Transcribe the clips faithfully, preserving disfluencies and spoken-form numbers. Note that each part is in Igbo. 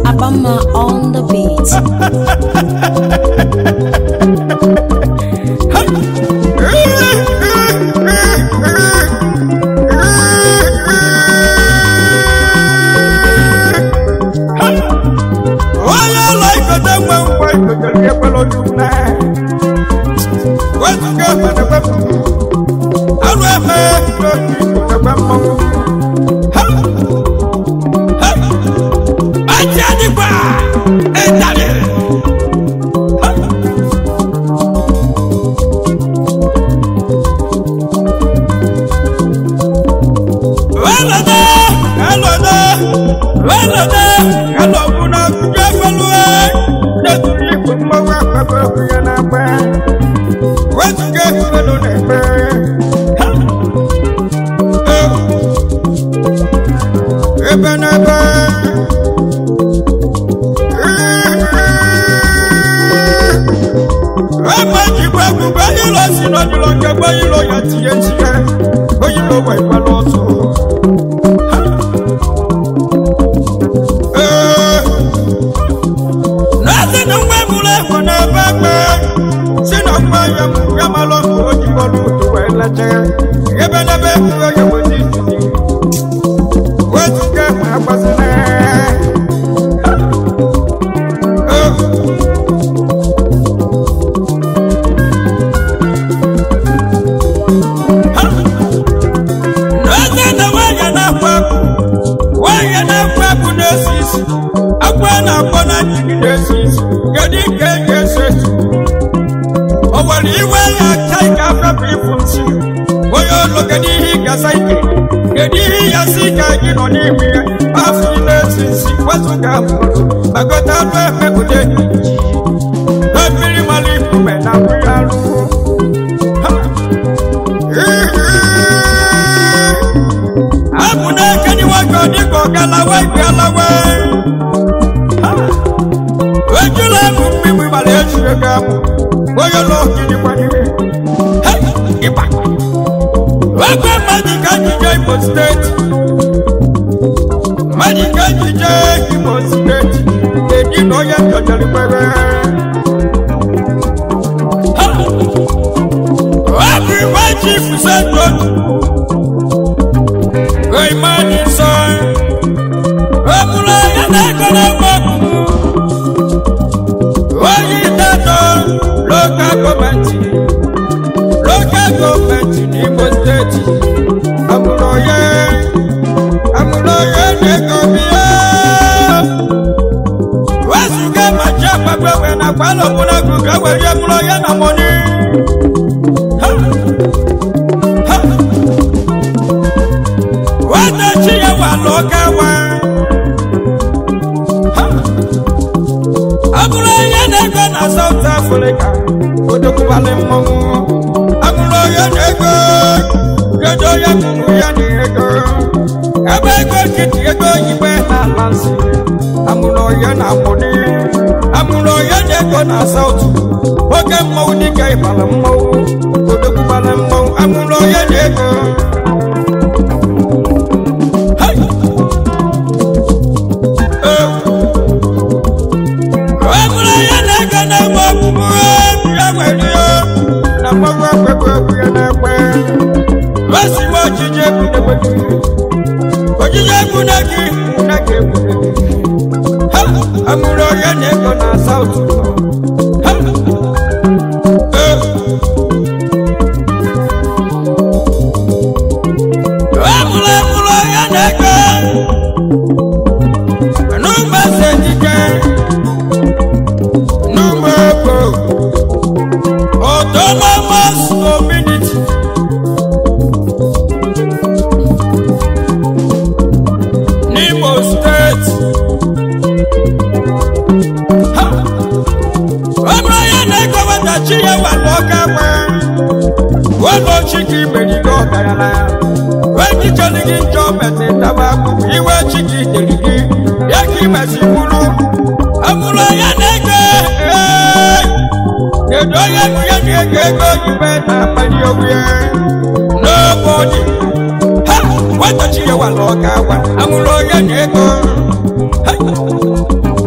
Abama on the beat. What the chill, I look out, I'm going to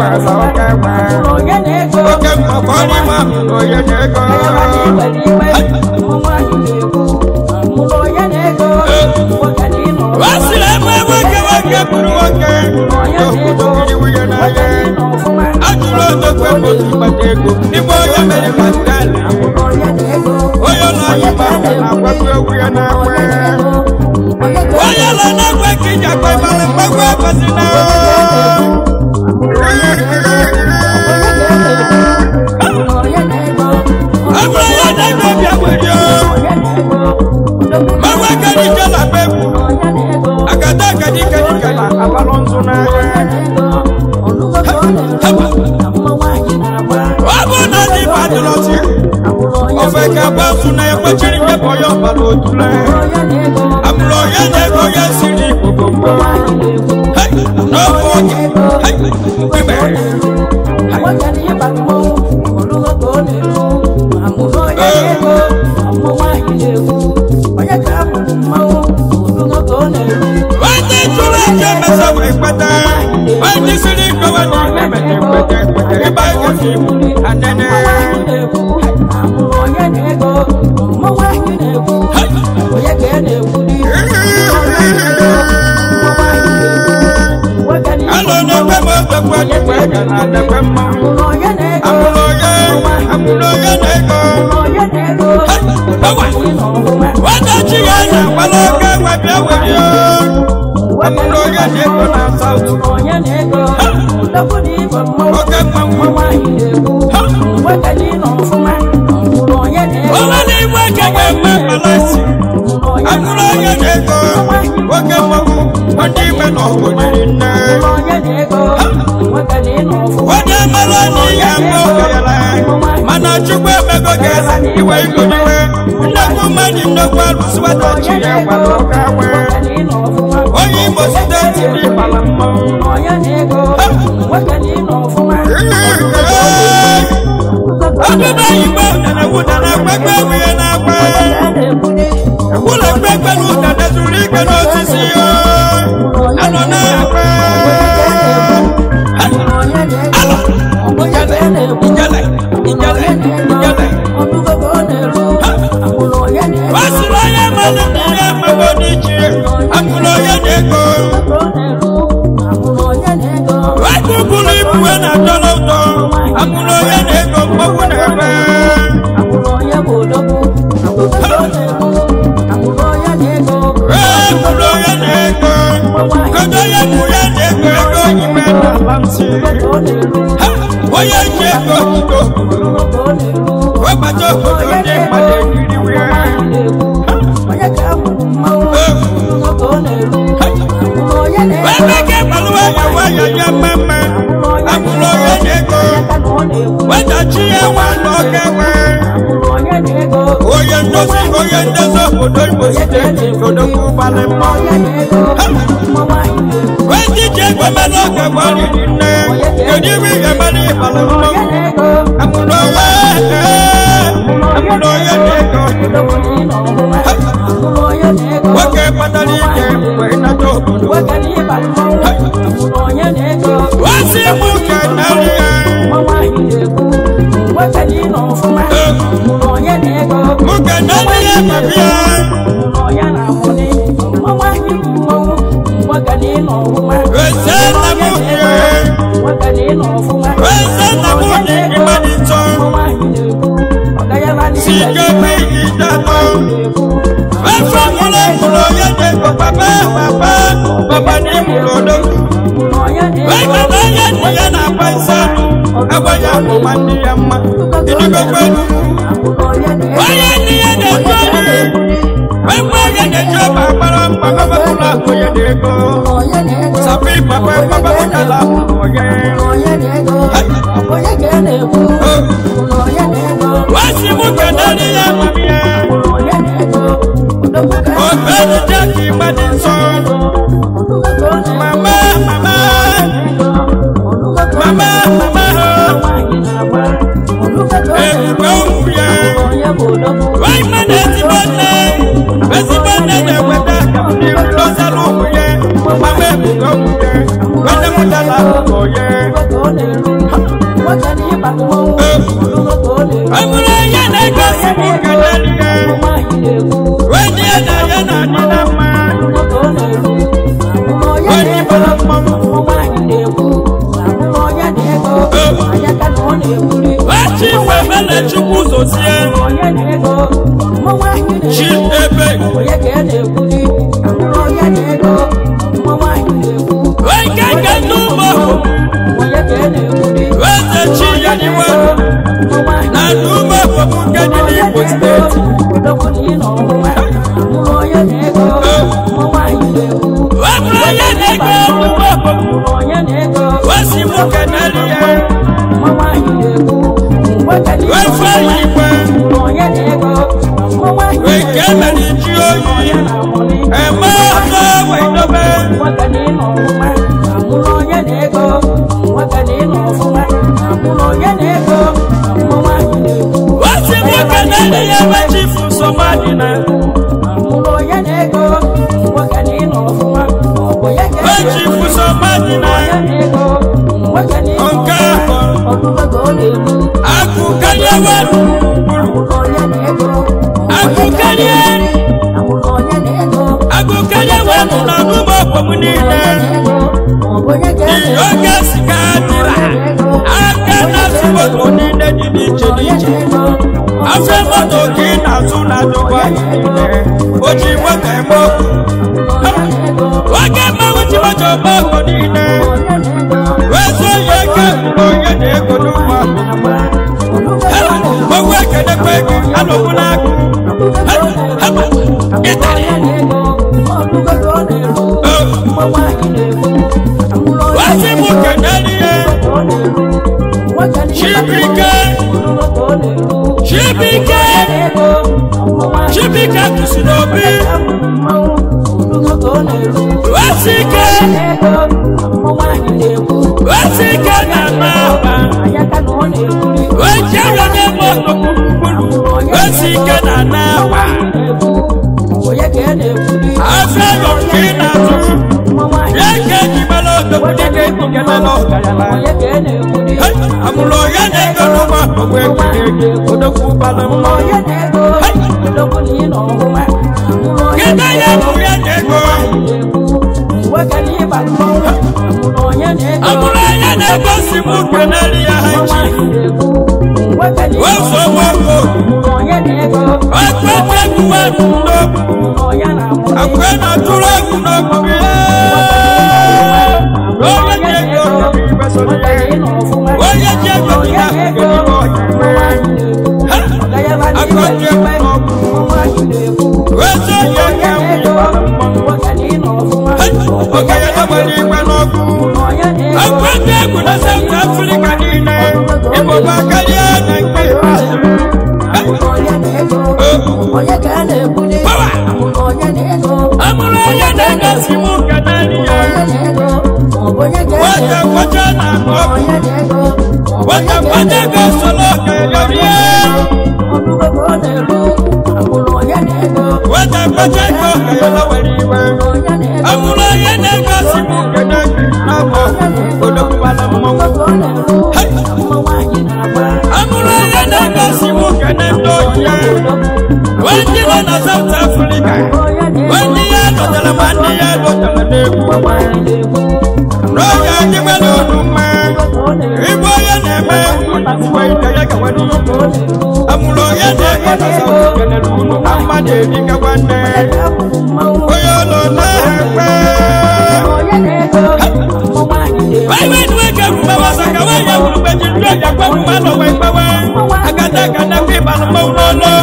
When amụrụ ya na-egosi m kenelihe wedi ya na ya na adị na mma wedi bara mmanwụ wachi wemele chukwu zozie chi ebe weke nke n'ụmụ weze chi ya niwe na n'ụmụ obodo nke dị n'Imo steeti webụrụ onye na-ego n'ụmụ obodo wesi mụ keneli ya wefe igwe weke mere ji oyi eme ọzọ wedobe wesi mụ keneli ya wechifu somadina wechifu somadina nke ahụ akụkanye wenu akụkanye akụkanye wenu na n'ụmụ ọkpọmụ niile oge sika dịra aka na-asụ moto niile dị n'iche n'iche afọ moto ka ị na-azụ na dụkwa niile o ji moto eme okwu oge mmanwụ ji moto eme okwu niile wezo ya eke mụrụ onye na-ego n'ụmụ ogwe ekenekwa ego anọbụla akụ ịtarị wasi mụ keneli ya Chibike Chibike Chibike tụsiri obi wasike wasike na n'aba wejere n'ebe ọkpụkpụ wasike na n'aba afọ yọ nke ị na-atụ ya ka eji mara odogwu dịka ekpukelela ọgarala amụrụ onye na-ego n'ụmụ ọkpụkpụ ekpuke odogwu bara mma kedu ya bụ ya na-ego amụrụ onye na-egosi m keneli ya ha chi wefu ọgbọgbọ ọkpete egwuwe n'okwu akwe na tụrụ egwu n'okwu onye ji ego onye ji ego dị na akụkọ akọji egwu n'okwu wezu onye ga oge ya na-agbara igwe n'ọkụ akwete egwu na South Africa niile Igbo bụ akarịa na nke ikpeazụ amụrụ onye na-egosi m keneli ya wete kweche na akụ wete kweche ga-esoro okenye wete kweche ka okenye lawere iwe amụrụ onye na-egosi m keneli n'afọ odokwala mmanwụ amụrụ onye na-egosi m keneli oyi ndị nọ na South Africa ndị ya dọtara ma ndị ya dọtara n'egwu n'oge anyị nwere olu mma igwe onye na-eme uwe ike ya gawa n'ihu amụrụ onye na-ego na South kelere unu na mmadụ erika nwanne onye ụlọ na-ekpe waiwe nuweke kumawasa kawaya ulubeji ndoja kwa kumalo waipawe akataka na kwibanu maunono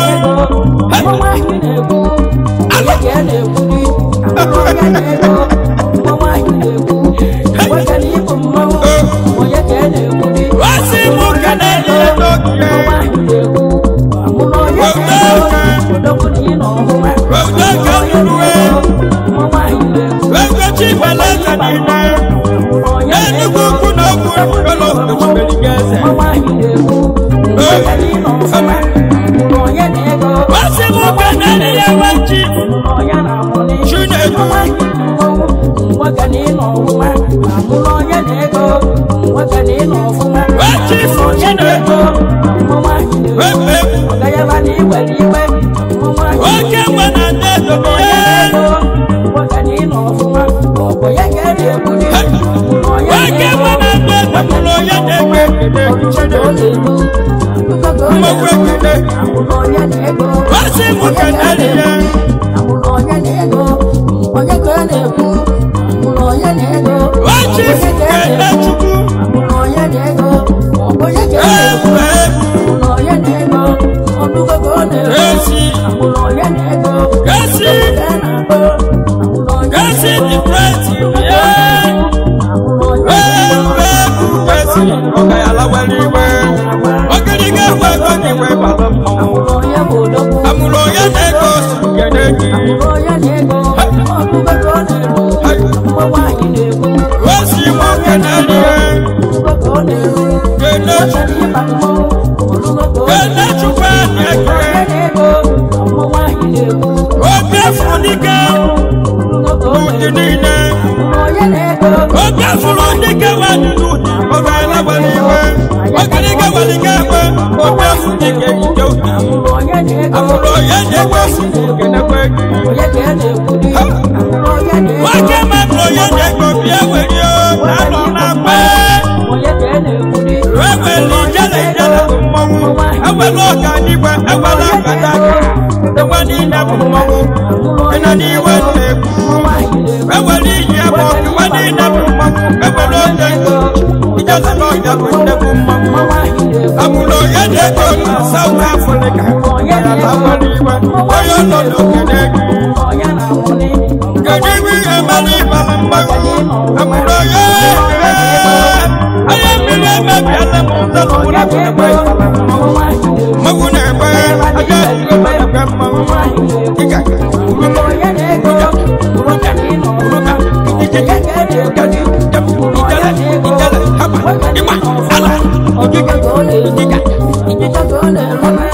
wasi mukaneli edokie waudoka unuwe wengochi baleza nine enugu kuna ukulu kuchimeligeze wasi mukaneli ya wachi chuneku na ndedo ye wake mana ndedo mulo ye deke mwe kede wasi mukadali ye wachi mukadali chuku Kasi, kasi different, yeah. Kasi, okay, alawali we. Okay, di ga we go di we baba mo. Amulo ya nego, ya negi. Wasi mo kanali. Kena, kena chupa nege. Oga funika, udinine. Oga funika wadudi, oga lawaliwe. Oga liga waligawe, oga funika idoti. Amulo yende kwa funika na kweki. Wake mamlo yende kwa biya welio, nalo na kwe. Weweli jale jale kumongu, awelo kaniwe, awelo kadaka. Wani na kumongu, ina ni wende Weweli yabo, wani na kumongu, awelo dengu. Ijaza no ya wende kumongu. Amulo yende kona, South Africa. Wala waliwe, oyo lolo kedegi. Kedegi emali balambagu. Amulo yende. Ayamile mebi alamuza lula kwenye Magune kwe, ayamile mebi kama Ika, uruka, uruka, uruka, uruka Ijeke, ijeke, ijele, ijele, hapa, ima, ala Ijeka, ijeka, ijeka